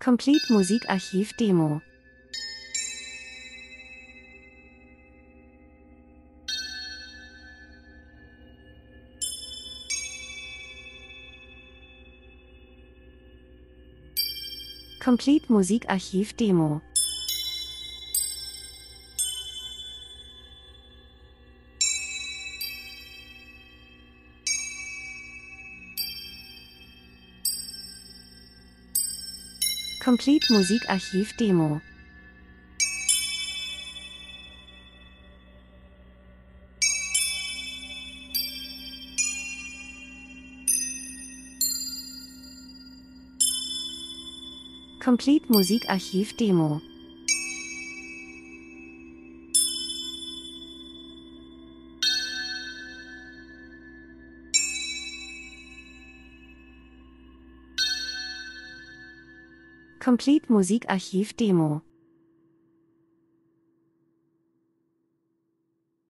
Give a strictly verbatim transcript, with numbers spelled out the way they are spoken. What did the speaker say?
Complete Musikarchiv Demo. Complete Musikarchiv Demo. Complete Musikarchiv Demo. Complete Musikarchiv Demo. Complete Musikarchiv Demo.